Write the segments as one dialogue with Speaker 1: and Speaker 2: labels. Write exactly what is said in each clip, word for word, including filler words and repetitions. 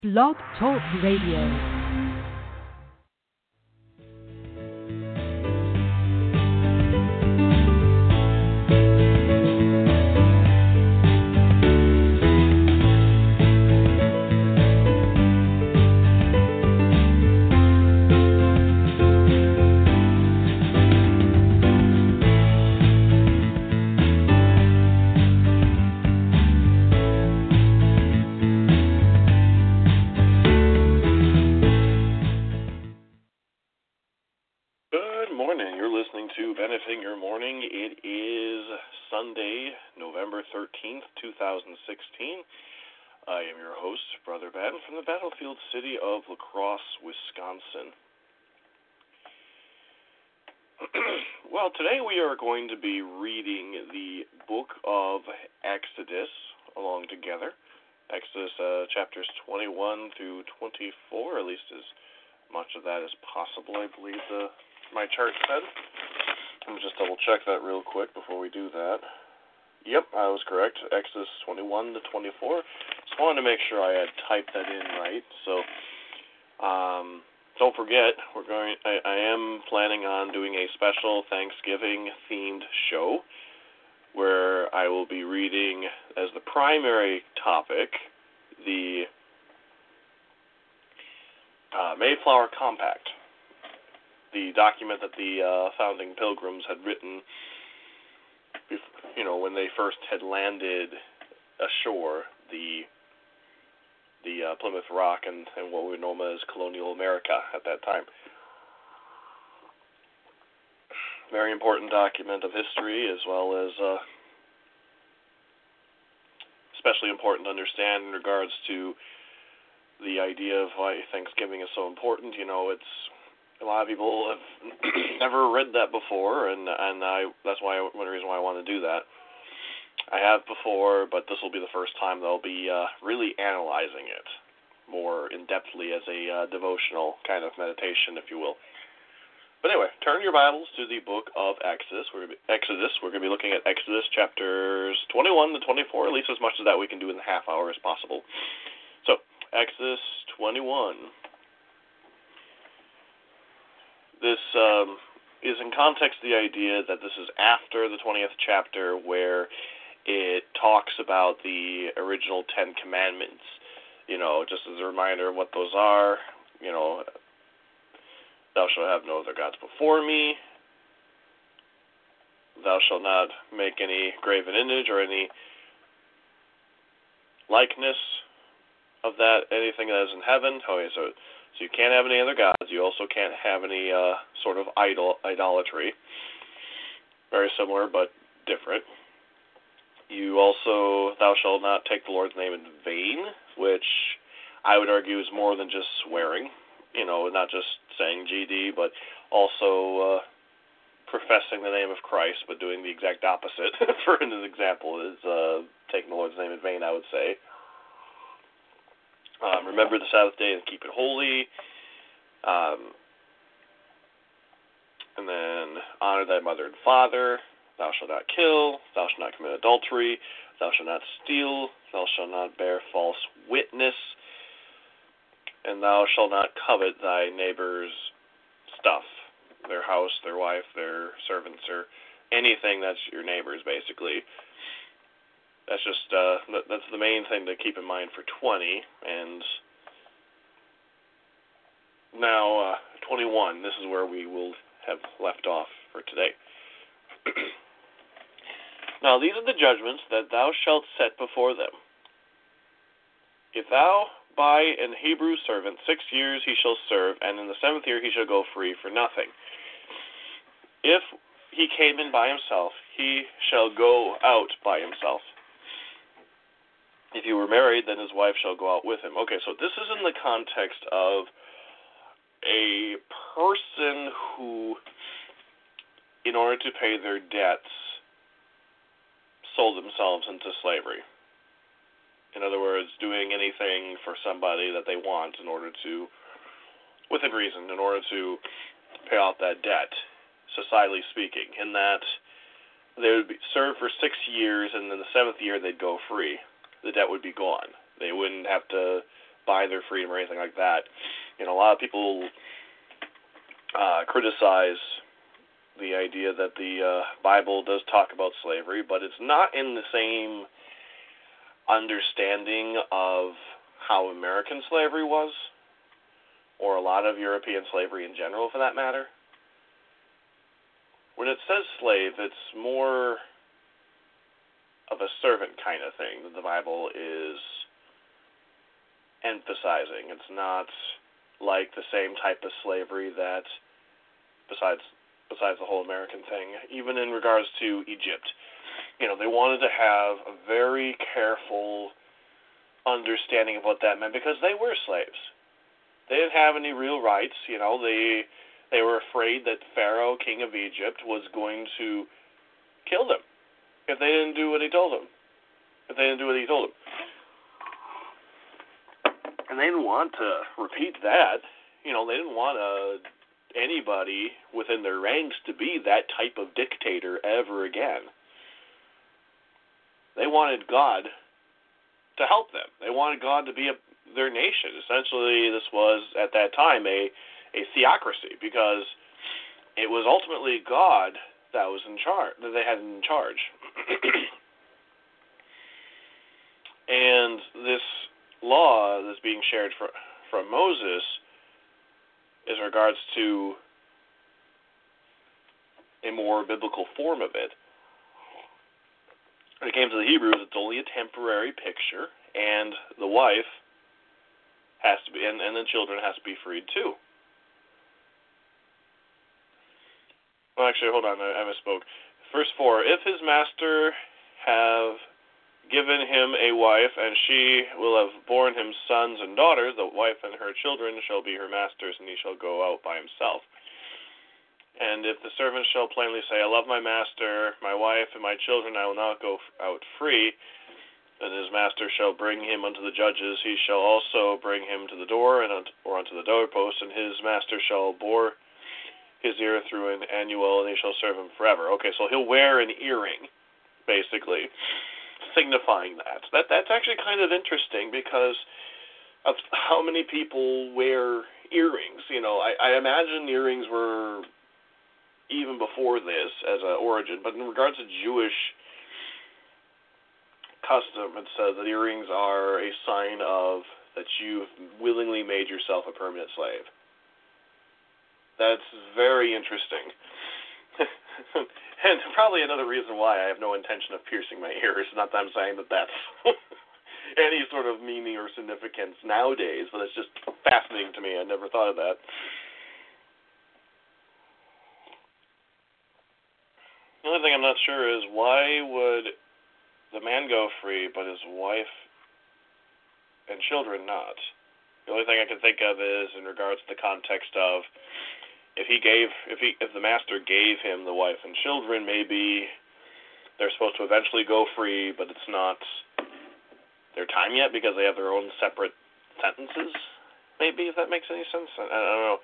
Speaker 1: Blog Talk Radio.
Speaker 2: Sunday, November thirteenth, twenty sixteen. I am your host, Brother Ben, from the battlefield city of La Crosse, Wisconsin. Well, today we are going to be reading the book of Exodus along together. Exodus uh, chapters twenty-one through twenty-four, at least as much of that as possible, I believe the, my chart said. Let me just double check that real quick before we do that. Yep, I was correct. Exodus twenty-one to twenty-four. Just wanted to make sure I had typed that in right. So, um, don't forget, we're going. I, I am planning on doing a special Thanksgiving themed show where I will be reading as the primary topic the uh, Mayflower Compact, the document that the uh, founding pilgrims had written, you know, when they first had landed ashore, the the uh, Plymouth Rock and, and what we know as colonial America at that time. Very important document of history, as well as uh, especially important to understand in regards to the idea of why Thanksgiving is so important. You know, it's a lot of people have never read that before, and and I that's why one reason why I want to do that. I have before, but this will be the first time they'll be uh, really analyzing it more in-depthly as a uh, devotional kind of meditation, if you will. But anyway, turn your Bibles to the book of Exodus. We're gonna be, Exodus. We're going to be looking at Exodus chapters twenty-one to twenty-four, at least as much as that we can do in a half hour as possible. So, Exodus twenty-one. This um, is in context the idea that this is after the twentieth chapter, where it talks about the original Ten Commandments. You know, just as a reminder of what those are. You know, thou shalt have no other gods before me. Thou shalt not make any graven image or any likeness of that, anything that is in heaven. Okay, so So you can't have any other gods. You also can't have any uh, sort of idol idolatry. Very similar, but different. You also, thou shalt not take the Lord's name in vain, which I would argue is more than just swearing. You know, not just saying G D, but also uh, professing the name of Christ, but doing the exact opposite. For an example, is uh, taking the Lord's name in vain, I would say. Um, remember the Sabbath day and keep it holy. Um, and then honor thy mother and father. Thou shalt not kill. Thou shalt not commit adultery. Thou shalt not steal. Thou shalt not bear false witness. And thou shalt not covet thy neighbor's stuff, their house, their wife, their servants, or anything that's your neighbor's, basically. That's just, uh, that's the main thing to keep in mind for twenty, and now, uh, twenty-one, this is where we will have left off for today. Now, these are the judgments that thou shalt set before them. If thou buy an Hebrew servant, six years he shall serve, and in the seventh year he shall go free for nothing. If he came in by himself, he shall go out by himself. If he were married, then his wife shall go out with him. Okay, so this is in the context of a person who, in order to pay their debts, sold themselves into slavery. In other words, doing anything for somebody that they want in order to, within reason, in order to pay off that debt, societally speaking, in that they would be served for six years, and in the seventh year they'd go free. The debt would be gone. They wouldn't have to buy their freedom or anything like that. You know, a lot of people uh, criticize the idea that the uh, Bible does talk about slavery, but it's not in the same understanding of how American slavery was, or a lot of European slavery in general, for that matter. When it says slave, it's more of a servant kind of thing that the Bible is emphasizing. It's not like the same type of slavery that, besides besides the whole American thing, even in regards to Egypt, you know, they wanted to have a very careful understanding of what that meant, because they were slaves. They didn't have any real rights. You know, they they were afraid that Pharaoh, king of Egypt, was going to kill them if they didn't do what he told them. If they didn't do what he told them. And they didn't want to repeat that. You know, they didn't want uh, anybody within their ranks to be that type of dictator ever again. They wanted God to help them. They wanted God to be a, their nation. Essentially, this was, at that time, a, a theocracy, because it was ultimately God that was in charge, that they had in charge. And this law that's being shared for, from Moses is in regards to a more biblical form of it. When it came to the Hebrews, it's only a temporary picture, and the wife has to be, and, and the children has to be freed too. Well, actually, hold on, I, I misspoke. Verse four, if his master have given him a wife, and she will have borne him sons and daughters, the wife and her children shall be her masters, and he shall go out by himself. And if the servant shall plainly say, I love my master, my wife, and my children, I will not go out free, then his master shall bring him unto the judges. He shall also bring him to the door, and unto, or unto the doorpost, and his master shall bore his ear through an annual, and he shall serve him forever. Okay, so he'll wear an earring, basically, signifying that. That that's actually kind of interesting, because of how many people wear earrings. You know, I, I imagine earrings were even before this as an origin, but in regards to Jewish custom, it says that earrings are a sign of that you've willingly made yourself a permanent slave. That's very interesting. And probably another reason why I have no intention of piercing my ears. Not that I'm saying that that's any sort of meaning or significance nowadays, but it's just fascinating to me. I never thought of that. The only thing I'm not sure is, why would the man go free, but his wife and children not? The only thing I can think of is in regards to the context of, if he gave, if he, if the master gave him the wife and children, maybe they're supposed to eventually go free, but it's not their time yet because they have their own separate sentences. Maybe, if that makes any sense. I, I don't know.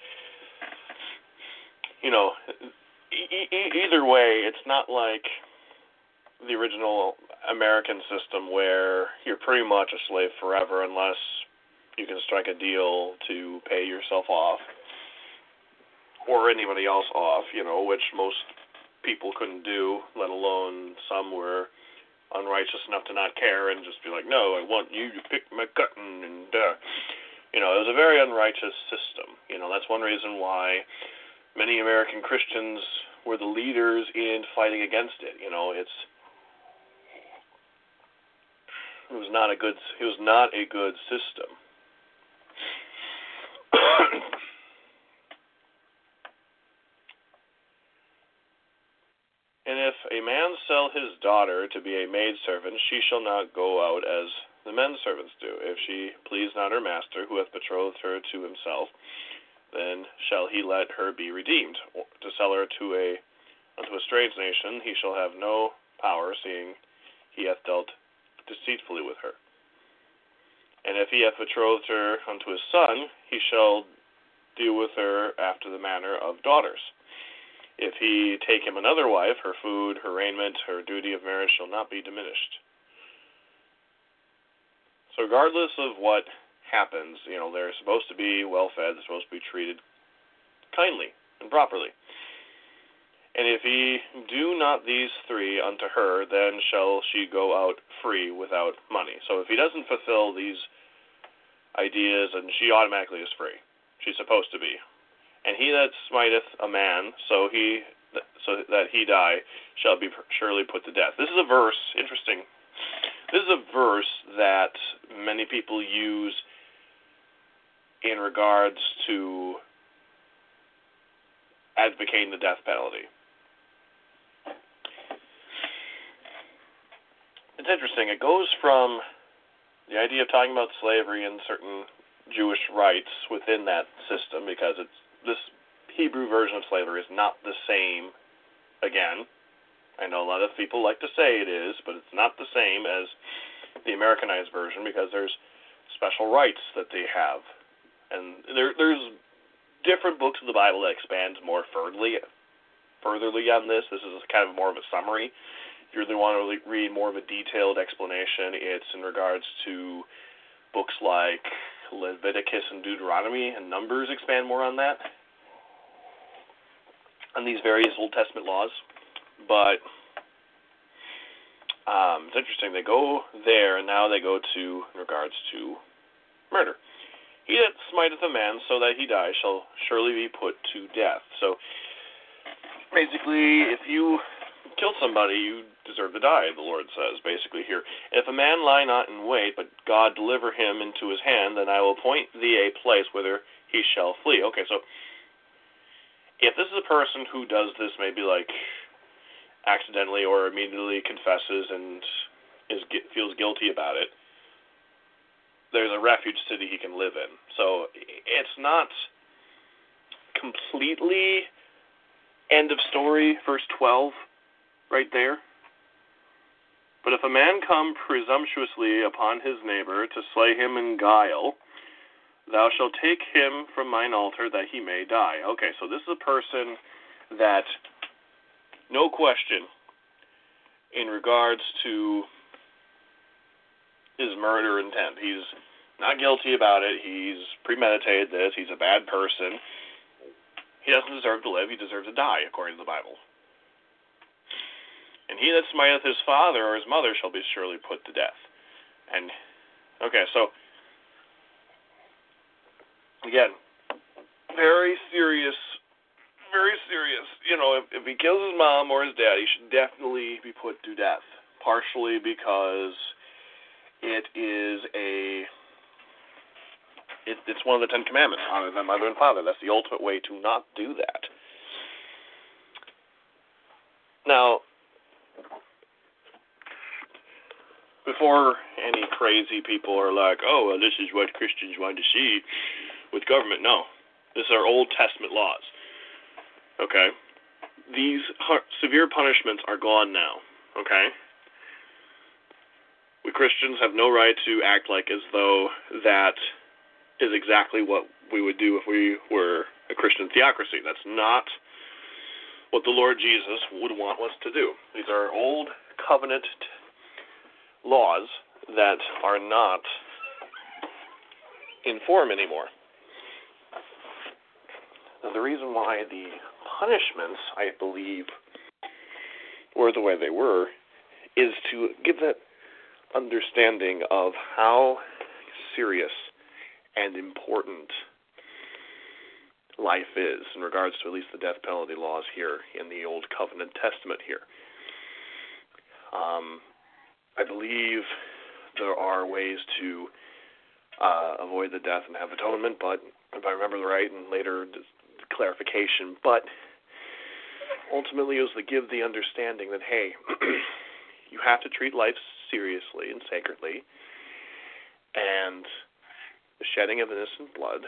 Speaker 2: You know. E- e- either way, it's not like the original American system where you're pretty much a slave forever unless you can strike a deal to pay yourself off or anybody else off, you know, which most people couldn't do, let alone some were unrighteous enough to not care and just be like, no, I want you to pick my cotton, and, uh, you know, it was a very unrighteous system. You know, that's one reason why many American Christians were the leaders in fighting against it. You know, it's it was not a good it was not a good system. And if a man sell his daughter to be a maidservant, she shall not go out as the men servants do. If she please not her master, who hath betrothed her to himself, then shall he let her be redeemed. To sell her to a unto a strange nation, he shall have no power, seeing he hath dealt deceitfully with her. And if he hath betrothed her unto his son, he shall deal with her after the manner of daughters. If he take him another wife, her food, her raiment, her duty of marriage shall not be diminished. So regardless of what happens. You know, they're supposed to be well-fed, they're supposed to be treated kindly and properly. And if he do not these three unto her, then shall she go out free without money. So if he doesn't fulfill these ideas, and she automatically is free. She's supposed to be. And he that smiteth a man, so he so that he die, shall be surely put to death. This is a verse, interesting. This is a verse that many people use in regards to advocating the death penalty. It's interesting. It goes from the idea of talking about slavery and certain Jewish rights within that system, because it's this Hebrew version of slavery is not the same. Again, I know a lot of people like to say it is, but it's not the same as the Americanized version, because there's special rights that they have, and there, there's different books of the Bible that expand more furtherly, furtherly on this. This is kind of more of a summary. If you really want to really read more of a detailed explanation, it's in regards to books like Leviticus and Deuteronomy, and Numbers expand more on that, on these various Old Testament laws. But um, it's interesting. They go there, and now they go to in regards to murder. He that smiteth a man so that he die shall surely be put to death. So basically, if you kill somebody, you deserve to die, the Lord says, basically here. If a man lie not in wait, but God deliver him into his hand, then I will appoint thee a place whither he shall flee. Okay, so if this is a person who does this maybe like accidentally or immediately confesses and is feels guilty about it, there's a refuge city he can live in. So it's not completely end of story, verse twelve, right there. But if a man come presumptuously upon his neighbor to slay him in guile, thou shalt take him from mine altar that he may die. Okay, so this is a person that, no question, in regards to his murder intent, he's not guilty about it, he's premeditated this, he's a bad person, he doesn't deserve to live, he deserves to die, according to the Bible. And he that smiteth his father or his mother shall be surely put to death. And, okay, so, again, very serious, very serious. You know, if, if he kills his mom or his dad, he should definitely be put to death. Partially because it is a, it, it's one of the Ten Commandments, honor thy mother and father. That's the ultimate way to not do that. Now, before any crazy people are like, oh, well, this is what Christians want to see with government. No. These are Old Testament laws. Okay? These severe punishments are gone now. Okay? We Christians have no right to act like as though that is exactly what we would do if we were a Christian theocracy. That's not what the Lord Jesus would want us to do. These are old covenant t- laws that are not in form anymore. Now, the reason why the punishments, I believe, were the way they were, is to give that understanding of how serious and important life is in regards to at least the death penalty laws here in the Old Covenant Testament here. Um, I believe there are ways to uh, avoid the death and have atonement, but if I remember right, and later clarification, but ultimately it was to give the understanding that, hey, you have to treat life seriously and sacredly, and the shedding of innocent blood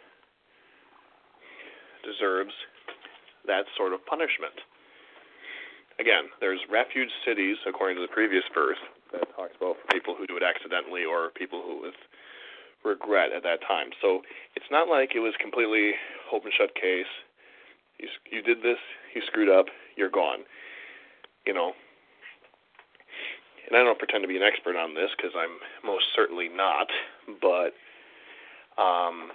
Speaker 2: deserves that sort of punishment. Again, there's refuge cities, according to the previous verse, that talks about people who do it accidentally or people who with regret at that time. So it's not like it was completely open shut case. You, you did this, you screwed up, you're gone. You know, and I don't pretend to be an expert on this because I'm most certainly not, but Um,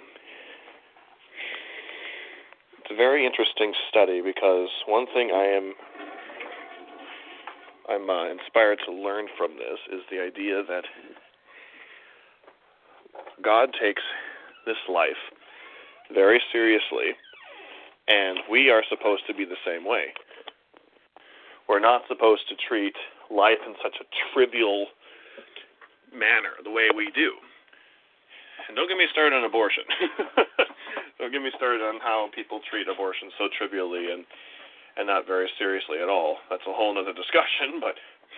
Speaker 2: it's a very interesting study because one thing I am I'm uh, inspired to learn from this is the idea that God takes this life very seriously, and we are supposed to be the same way. We're not supposed to treat life in such a trivial manner, the way we do. And don't get me started on abortion. Don't get me started on how people treat abortion so trivially and and not very seriously at all. That's a whole other discussion, but...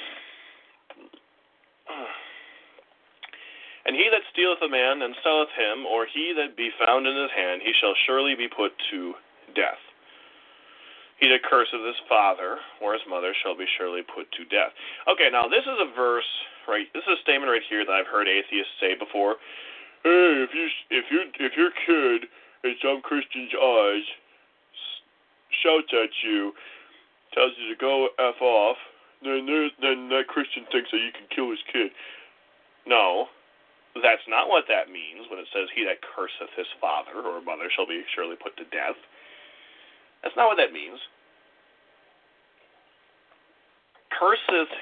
Speaker 2: And he that stealeth a man and selleth him, or he that be found in his hand, he shall surely be put to death. He that curseth his father or his mother shall be surely put to death. Okay, now this is a verse, right? This is a statement right here that I've heard atheists say before. Hey, if you if you if your kid in some Christian's eyes shouts at you, tells you to go F off, then there, then that Christian thinks that you can kill his kid. No, that's not what that means when it says, he that curseth his father or mother shall be surely put to death. That's not what that means. Curseth,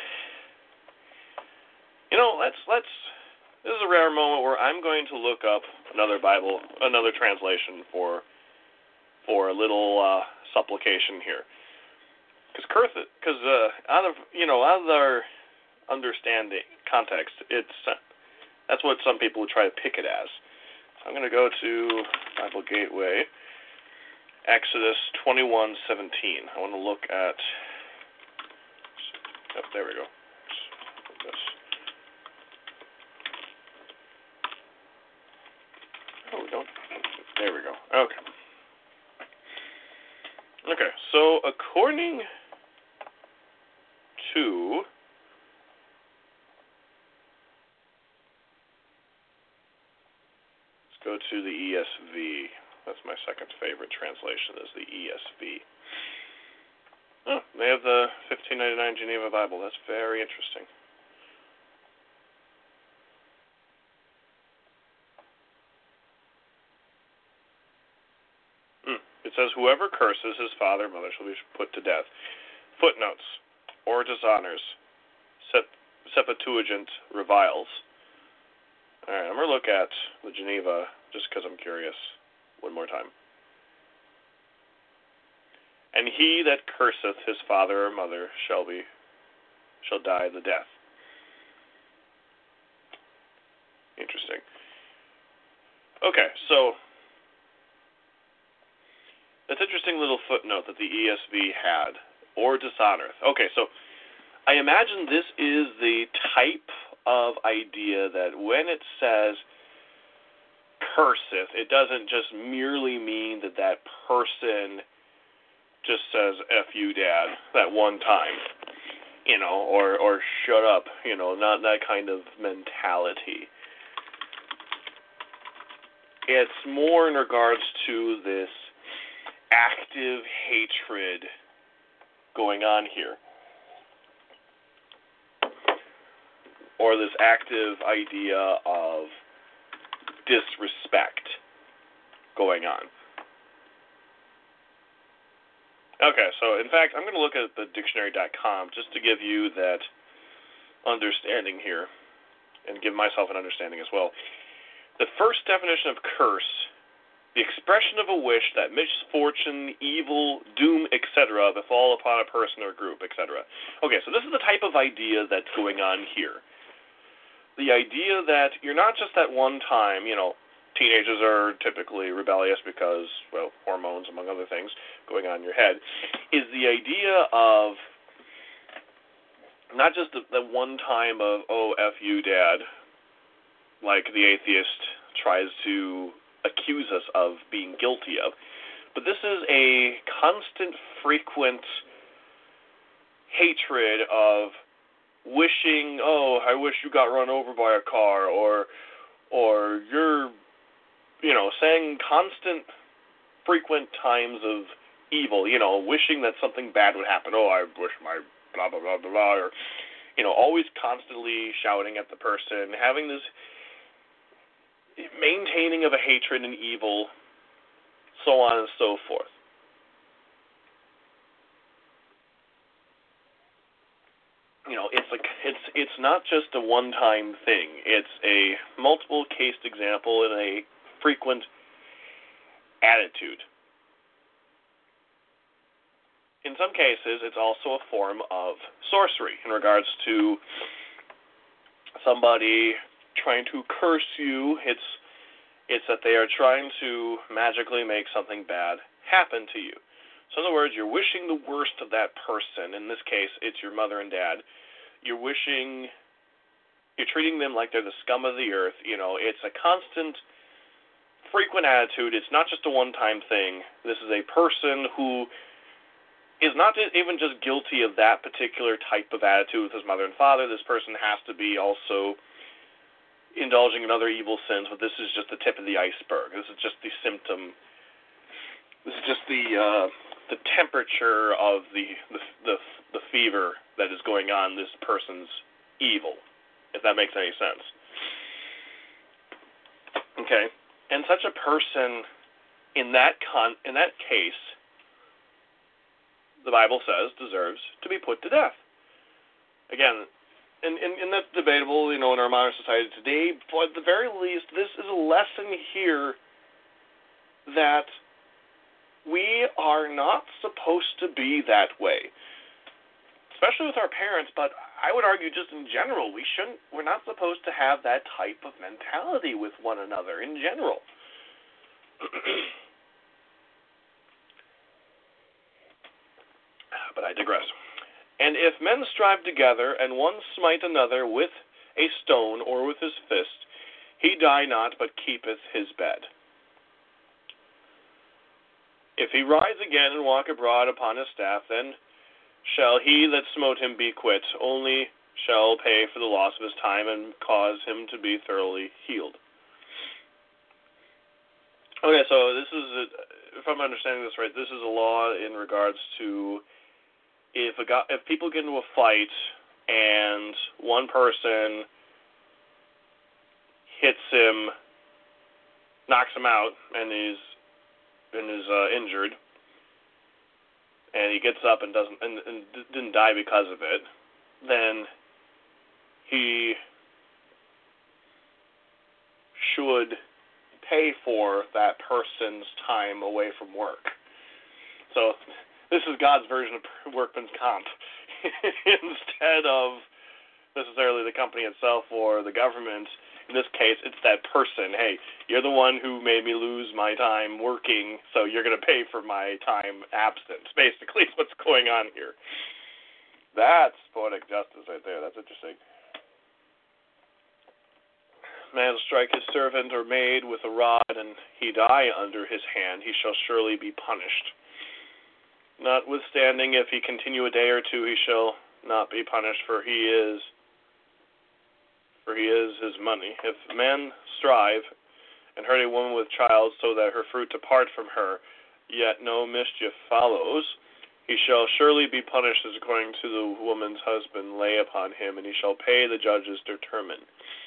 Speaker 2: you know, let's, let's, this is a rare moment where I'm going to look up another Bible, another translation for, for a little, uh, supplication here, because curseth, because uh, out of you know out of our understanding context, it's uh, that's what some people would try to pick it as. So I'm going to go to Bible Gateway, Exodus twenty-one seventeen. I want to look at. Oh, there we go. This. Oh, we don't. There we go. Okay. Okay, so according to let's go to the E S V. That's my second favorite translation, is the E S V. Oh, they have the fifteen ninety-nine Geneva Bible. That's very interesting. It says, whoever curses his father or mother shall be put to death. Footnotes, or dishonors, Sep- Septuagint reviles. All right, I'm going to look at the Geneva just because I'm curious one more time. And he that curseth his father or mother shall be shall die the death. Interesting. Okay, so that's an interesting little footnote that the E S V had, or dishonoreth. Okay, so I imagine this is the type of idea that when it says curseth, it doesn't just merely mean that that person just says F you, Dad, that one time, you know, or, or shut up, you know, not that kind of mentality. It's more in regards to this active hatred going on here, or this active idea of disrespect going on. Okay, so in fact, I'm going to look at the dictionary dot com just to give you that understanding here and give myself an understanding as well. The first definition of curse: the expression of a wish that misfortune, evil, doom, et cetera befall upon a person or group, et cetera. Okay, so this is the type of idea that's going on here. The idea that you're not just that one time, you know, teenagers are typically rebellious because, well, hormones, among other things, going on in your head, is the idea of not just the, the one time of, oh, F you, Dad, like the atheist tries to accuse us of being guilty of. But this is a constant, frequent hatred of wishing, oh, I wish you got run over by a car, or or you're, you know, saying constant, frequent times of evil, you know, wishing that something bad would happen. Oh, I wish my blah, blah, blah, blah, blah, or, you know, always constantly shouting at the person, having this. maintaining of a hatred and evil, so on and so forth. You know, it's like it's it's not just a one-time thing. It's a multiple case example and a frequent attitude. In some cases, it's also a form of sorcery in regards to somebody trying to curse you. It's it's that they are trying to magically make something bad happen to you. So in other words, you're wishing the worst of that person. In this case, it's your mother and dad. You're wishing, you're treating them like they're the scum of the earth. You know, it's a constant, frequent attitude. It's not just a one-time thing. This is a person who is not even just guilty of that particular type of attitude with his mother and father. This person has to be also indulging in other evil sins, but this is just the tip of the iceberg. This is just the symptom. This is just the uh, the temperature of the, the the the fever that is going on this person's evil, if that makes any sense. Okay, and such a person in that con in that case, the Bible says, deserves to be put to death. Again, and, and, and that's debatable, you know, in our modern society today, but at the very least, this is a lesson here that we are not supposed to be that way, especially with our parents, but I would argue just in general, we shouldn't, we're not supposed to have that type of mentality with one another in general. But I digress. And if men strive together, and one smite another with a stone or with his fist, he die not, but keepeth his bed. If he rise again and walk abroad upon his staff, then shall he that smote him be quit, only shall pay for the loss of his time and cause him to be thoroughly healed. Okay, so this is, a, if I'm understanding this right, this is a law in regards to if a guy, if people get into a fight and one person hits him, knocks him out, and he's and is uh, injured, and he gets up and doesn't and, and didn't die because of it, then he should pay for that person's time away from work. So this is God's version of workman's comp. Instead of necessarily the company itself or the government, in this case, it's that person. Hey, you're the one who made me lose my time working, so you're going to pay for my time absent. Basically, is what's going on here. That's poetic justice right there. That's interesting. Man strike his servant or maid with a rod, and he die under his hand, he shall surely be punished. Notwithstanding, if he continue a day or two, he shall not be punished, for he is for he is his money. If men strive and hurt a woman with child, so that her fruit depart from her, yet no mischief follows, he shall surely be punished as according to the woman's husband lay upon him, and he shall pay the judges determine.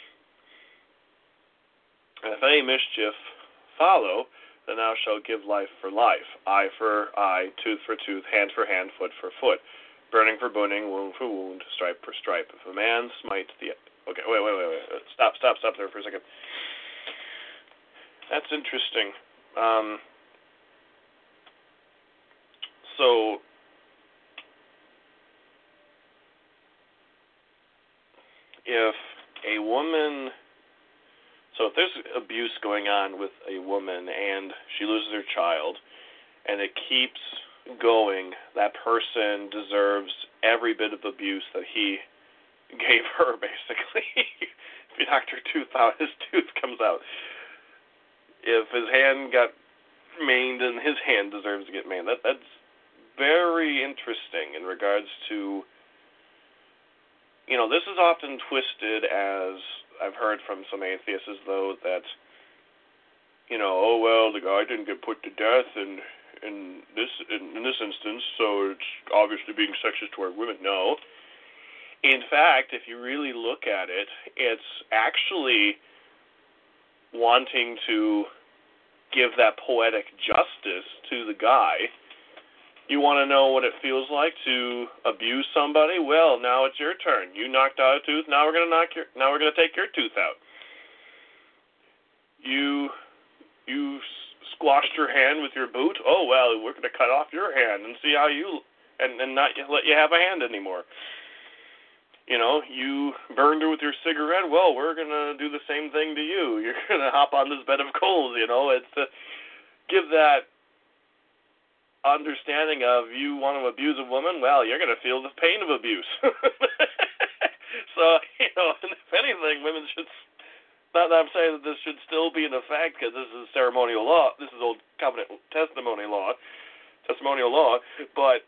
Speaker 2: And if any mischief follow, then thou shalt give life for life, eye for eye, tooth for tooth, hand for hand, foot for foot, burning for burning, wound for wound, stripe for stripe. If a man smite the... Okay, wait, wait, wait, wait. Stop, stop, stop there for a second. That's interesting. Um, so... If a woman... So if there's abuse going on with a woman and she loses her child and it keeps going, that person deserves every bit of abuse that he gave her, basically. If he knocked her tooth out, his tooth comes out. If his hand got maimed, then his hand deserves to get maimed. That, that's very interesting in regards to, you know, this is often twisted as... I've heard from some atheists as though that, you know, oh well, the guy didn't get put to death in in this in, in this instance, so it's obviously being sexist toward women. No, in fact, if you really look at it, it's actually wanting to give that poetic justice to the guy. You want to know what it feels like to abuse somebody? Well, now it's your turn. You knocked out a tooth. Now we're gonna knock your. Now we're gonna take your tooth out. You, you squashed your hand with your boot. Oh well, we're gonna cut off your hand and see how you and and not let you have a hand anymore. You know, you burned her with your cigarette. Well, we're gonna do the same thing to you. You're gonna hop on this bed of coals. You know, it's to give that understanding of you want to abuse a woman. Well, you're gonna feel the pain of abuse. So, you know, if anything, women should. Not that I'm saying that this should still be in effect because this is ceremonial law. This is old covenant testimony law, testimonial law. But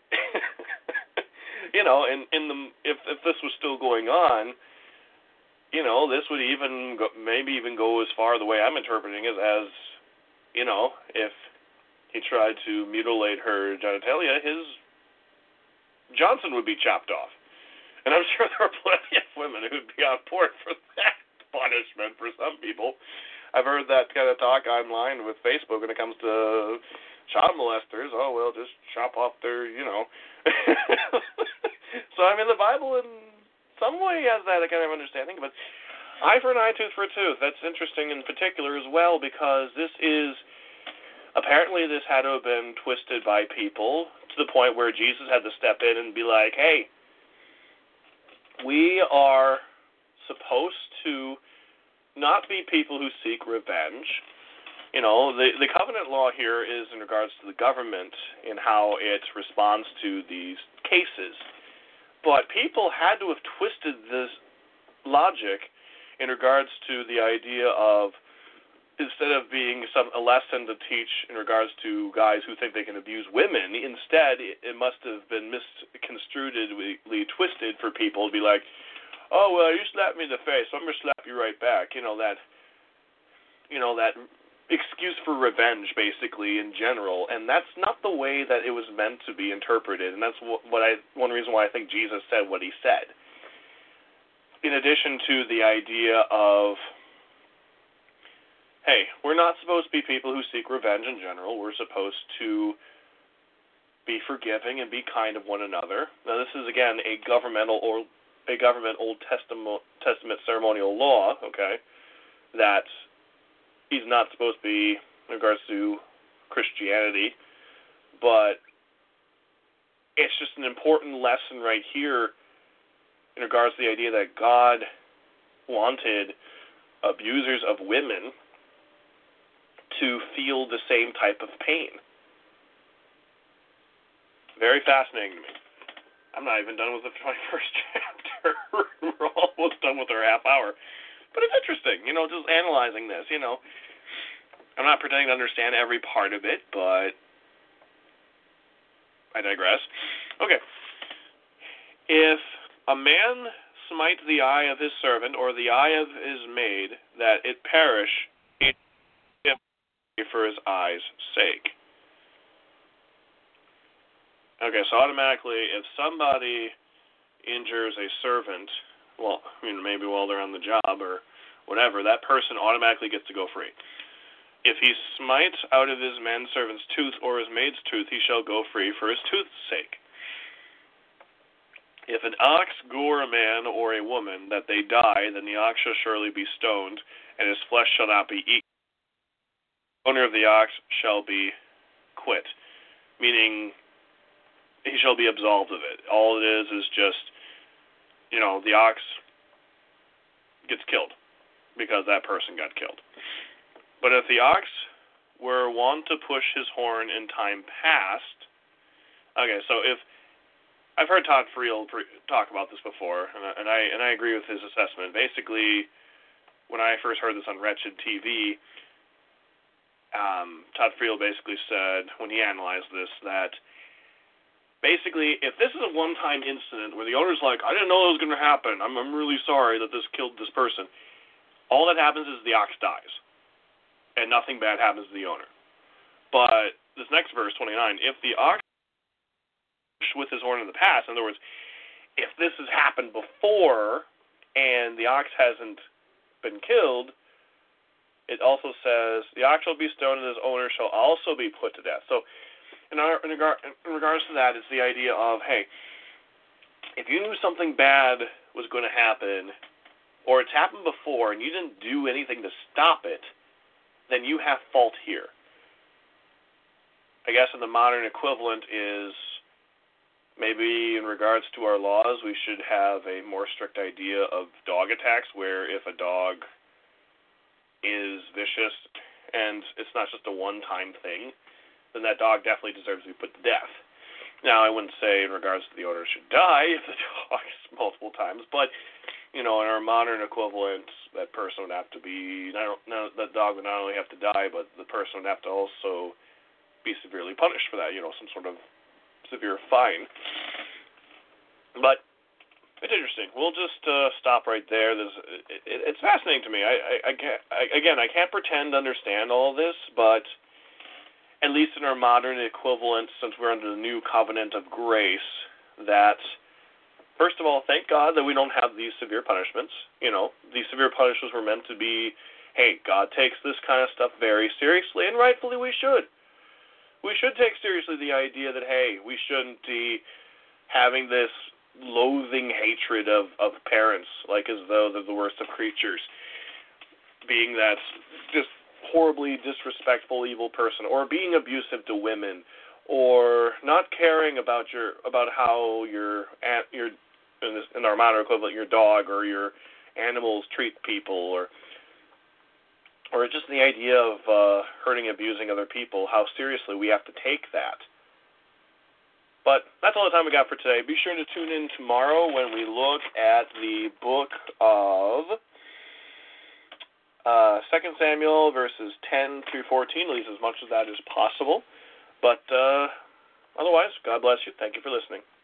Speaker 2: you know, in in the if if this was still going on, you know, this would even go, maybe even go as far the way I'm interpreting it as, you know, if he tried to mutilate her genitalia, his Johnson would be chopped off. And I'm sure there are plenty of women who would be on board for that punishment for some people. I've heard that kind of talk online with Facebook when it comes to child molesters. Oh, well, just chop off their, you know. So, I mean, the Bible in some way has that kind of understanding, but eye for an eye, tooth for a tooth. That's interesting in particular as well because this is, apparently this had to have been twisted by people to the point where Jesus had to step in and be like, hey, we are supposed to not be people who seek revenge. You know, the the covenant law here is in regards to the government and how it responds to these cases. But people had to have twisted this logic in regards to the idea of, instead of being some a lesson to teach in regards to guys who think they can abuse women, instead it, it must have been misconstruedly twisted for people to be like, oh, well, you slapped me in the face, so I'm going to slap you right back. You know, that, you know, that excuse for revenge, basically, in general. And that's not the way that it was meant to be interpreted. And that's what, what I one reason why I think Jesus said what he said. In addition to the idea of, hey, we're not supposed to be people who seek revenge in general. We're supposed to be forgiving and be kind of one another. Now, this is, again, a governmental or a government Old Testament, Testament ceremonial law, okay, that he's not supposed to be in regards to Christianity, but it's just an important lesson right here in regards to the idea that God wanted abusers of women to feel the same type of pain. Very fascinating to me. I'm not even done with the twenty-first chapter. We're almost done with our half hour. But it's interesting, you know, just analyzing this, you know. I'm not pretending to understand every part of it, but I digress. Okay. If a man smite the eye of his servant or the eye of his maid, that it perish for his eye's sake. Okay, so automatically, if somebody injures a servant, well, I mean, maybe while they're on the job or whatever, that person automatically gets to go free. If he smites out of his manservant's tooth or his maid's tooth, he shall go free for his tooth's sake. If an ox gore a man or a woman, that they die, then the ox shall surely be stoned, and his flesh shall not be eaten. The owner of the ox shall be quit, meaning he shall be absolved of it. All it is is just, you know, the ox gets killed because that person got killed. But if the ox were wont to push his horn in time past, okay, so if, I've heard Todd Friel talk about this before, and I, and I and I agree with his assessment. Basically, when I first heard this on Wretched T V, um, Todd Friel basically said, when he analyzed this, that basically, if this is a one-time incident where the owner's like, I didn't know it was going to happen, I'm, I'm really sorry that this killed this person, all that happens is the ox dies, and nothing bad happens to the owner. But this next verse, twenty-nine, if the ox with his horn in the past, in other words, if this has happened before and the ox hasn't been killed, it also says, the ox shall be stoned and his owner shall also be put to death. So in, our, in, regard, in regards to that, it's the idea of, hey, if you knew something bad was going to happen, or it's happened before and you didn't do anything to stop it, then you have fault here. I guess in the modern equivalent is maybe in regards to our laws, we should have a more strict idea of dog attacks, where if a dog is vicious and it's not just a one-time thing, then that dog definitely deserves to be put to death. Now, I wouldn't say in regards to the owner should die if the dog is multiple times, but, you know, in our modern equivalent, that person would have to be, not, not, that dog would not only have to die, but the person would have to also be severely punished for that, you know, some sort of severe fine. But it's interesting. We'll just uh, stop right there. There's, it, it, it's fascinating to me. I, I, I can't, I, again, I can't pretend to understand all of this, but at least in our modern equivalent, since we're under the new covenant of grace, that, first of all, thank God that we don't have these severe punishments. You know, these severe punishments were meant to be, hey, God takes this kind of stuff very seriously, and rightfully we should. We should take seriously the idea that, hey, we shouldn't be having this loathing hatred of, of parents, like as though they're the worst of creatures, being that just horribly disrespectful, evil person, or being abusive to women, or not caring about your about how your your in, this, in our modern equivalent, your dog or your animals treat people, or or just the idea of uh, hurting, abusing other people, how seriously we have to take that. But that's all the time we got for today. Be sure to tune in tomorrow when we look at the book of uh, Second Samuel verses ten through fourteen, at least as much of that as possible. But uh, otherwise, God bless you. Thank you for listening.